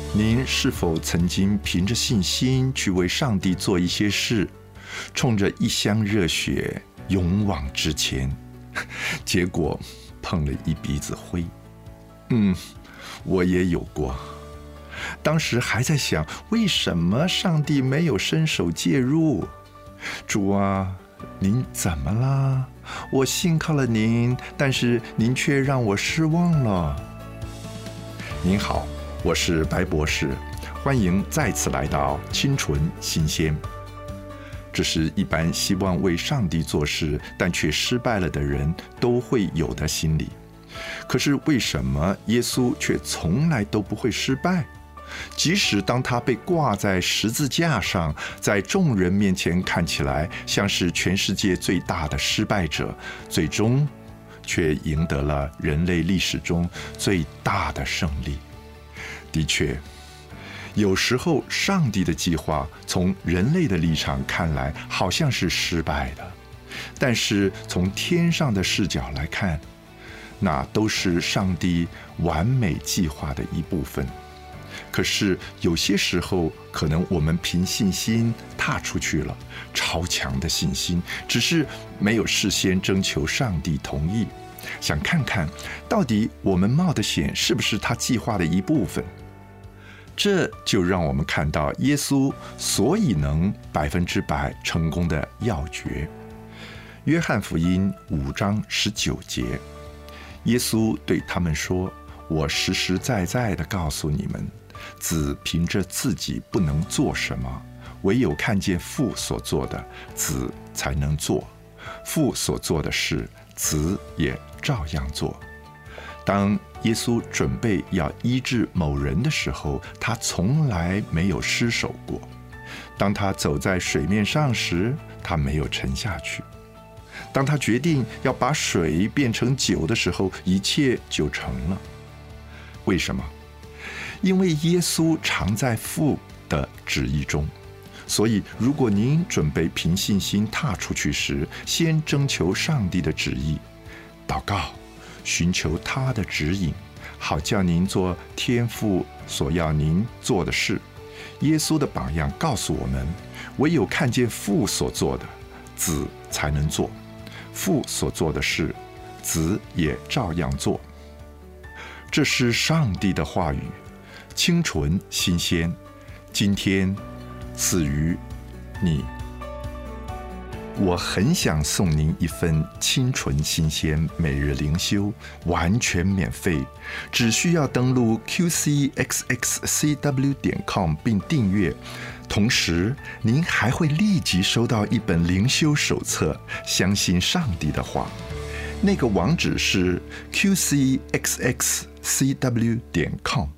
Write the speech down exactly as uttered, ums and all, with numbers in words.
您是否曾经凭着信心去为上帝做一些事，冲着一腔热血勇往直前，结果碰了一鼻子灰？嗯，我也有过。当时还在想，为什么上帝没有伸手介入？主啊，您怎么啦？我信靠了您，但是您却让我失望了。您好，我是白博士，欢迎再次来到清纯新鲜。这是一般希望为上帝做事，但却失败了的人都会有的心理。可是为什么耶稣却从来都不会失败？即使当他被挂在十字架上，在众人面前看起来像是全世界最大的失败者，最终却赢得了人类历史中最大的胜利。的确，有时候上帝的计划从人类的立场看来好像是失败的，但是从天上的视角来看，那都是上帝完美计划的一部分。可是有些时候，可能我们凭信心踏出去了，超强的信心，只是没有事先征求上帝同意，想看看到底我们冒的险是不是他计划的一部分。这就让我们看到耶稣所以能百分之百成功的要诀。约翰福音五章十九节，耶稣对他们说：“我实实在在地告诉你们，子凭着自己不能做什么，唯有看见父所做的，子才能做。父所做的事，子也照样做。”当耶稣准备要医治某人的时候，他从来没有失手过。当他走在水面上时，他没有沉下去。当他决定要把水变成酒的时候，一切就成了。为什么？因为耶稣常在父的旨意中。所以如果您准备凭信心踏出去时，先征求上帝的旨意，祷告，寻求他的指引，好叫您做天父所要您做的事。耶稣的榜样告诉我们，唯有看见父所做的，子才能做。父所做的事，子也照样做。这是上帝的话语，清纯新鲜，今天赐予你。我很想送您一份清纯新鲜每日灵修，完全免费，只需要登录 Q C X X C W 点 com 并订阅。同时您还会立即收到一本灵修手册，相信上帝的话。那个网址是 Q C X X C W 点 com。